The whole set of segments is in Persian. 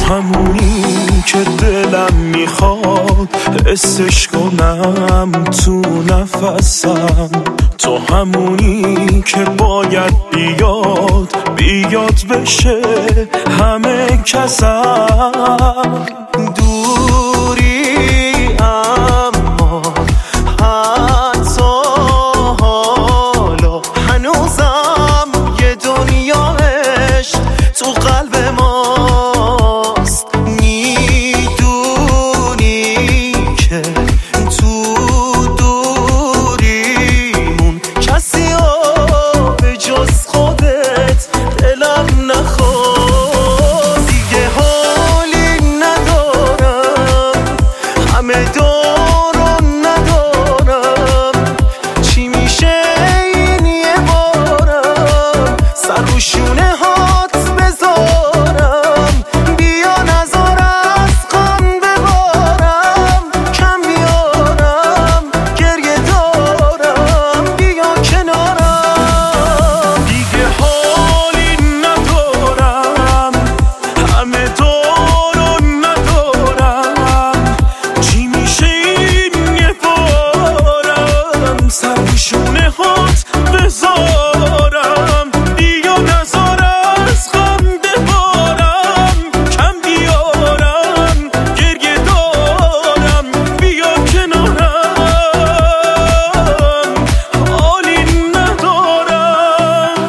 همونی که دلم میخواد حسش کنم تو نفسم، تو همونی که باید بیاد بشه همه کسم. دوری اما حتی حالا هنوزم یه دنیا عشق تو قلب ماست. میدونی که تو دوریمون کسی ها به جز خودت دلم نخواد. دیگه حالی ندارم، همه دارو ندارم، چی میشه این یه بارم سر رو شونه هات بذارم. بیا نذار از غم ببارم، کم بیارم گریه دارم، بیا کنارم. دیگه حالی ندارم، همه دارو ندارم، چی میشه این یه بارم سر رو شونه هات بذارم. بیا نذار از غم ببارم، کم بیارم گریه دارم، بیا کنارم. حالی ندارم.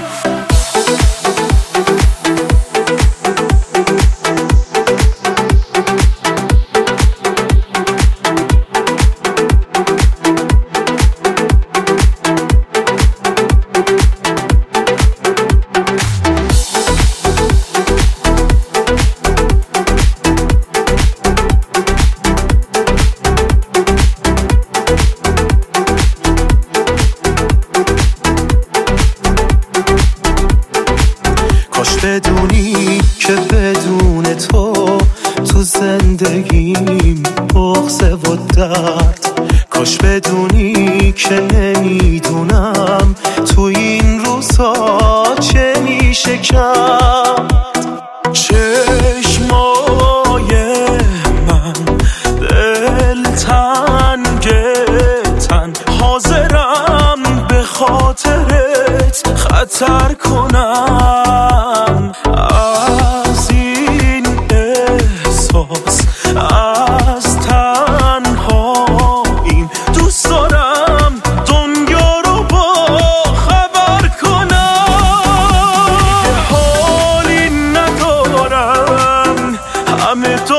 کاش بدونی که بدون تو زندگیم بغضه و درد. کاش بدونی که نمیدونم تو این روزها چه میشه کرد. چشمای من دلتنگتن، حاضرم به خاطرت خطر کنم. از این احساس از تنهاییم دوست دارم دنیا رو با خبر کنم. دیگه حالی ندارم، همه